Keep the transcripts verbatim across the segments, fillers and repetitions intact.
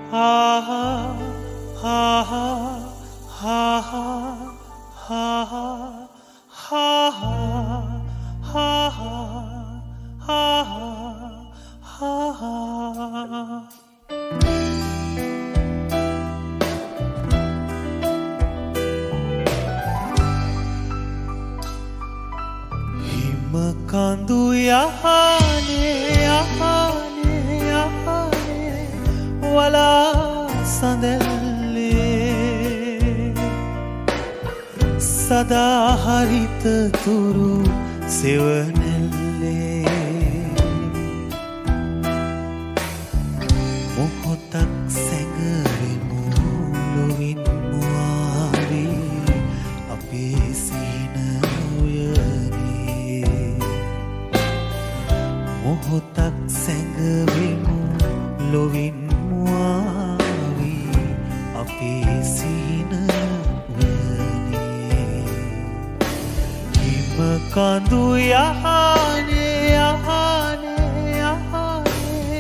කඳු යහනේ යහනේ යහනේ වලා සඳල්ලේ සදා හරිත තුරු සෙවණැල්ලේ මොහොතක් සැඟවෙමු ලොවින් මුවාවී අපේ සිහින මොහොතක් සැඟවෙමු ලොවින් මුවාවී අපේ සිහින වනේ හිම කඳු යහනේ යහනේ යහනේ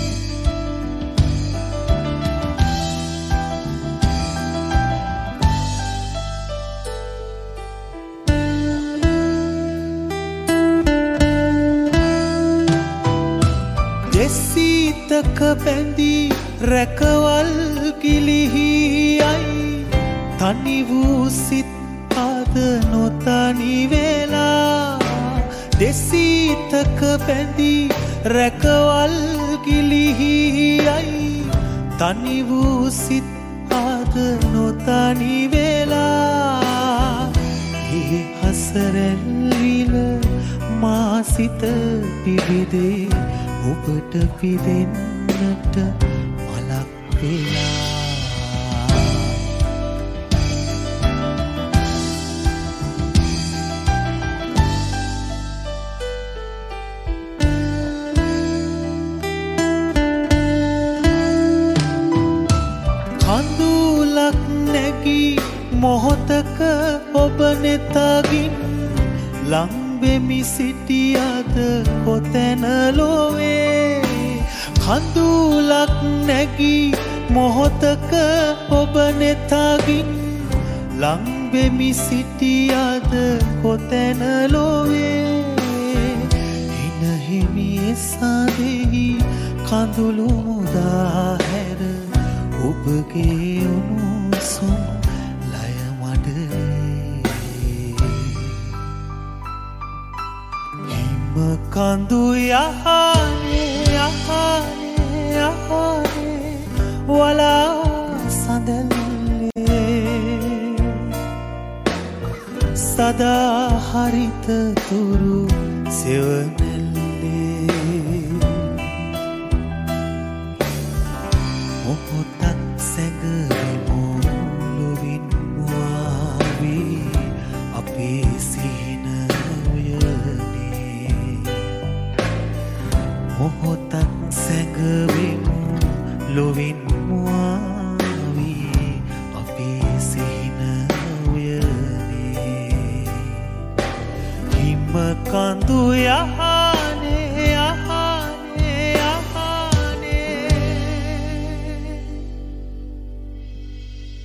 දෙසීතක බැඳී රැකවල් කිලිහියයි තනි වූ සිත් අද නොතනි වෙලා දෙසීතක බැඳී රැකවල් කිලිහියයි තනි වූ සිත් අද නොතනි වෙලා ඒ හසරැල්විල මා සිත පිබිදේ ඔබට පිදෙන්නට මලක් වෙලා කඳුලක් නැගී මොහොතක ඔබ නෙතගින් ලංබෙමි සිටියද කොතැන ලොවේ කඳුලක් නැගී මොහොතක ඔබ නෙතගින් ලංබෙමි සිටියද කොතැන ලොවේ හින හිමි සදෙහි කඳුළු මුදා හැර ඔබගේ උණුසුම් ලය මඩලේ හිම කඳු යහනේ යහනේ යහනේ වලා සඳල්ලේ සදා හරිත තුරු සෙවණැල්ලේ මොහොතක් සැඟවෙමු ලොවින් මුවාවී අපේ සිහින උයනේ මොහොතක් සැඟවෙමු ලොවින් මුවාවී අපේ සිහින උයනේ හිම කඳු යහ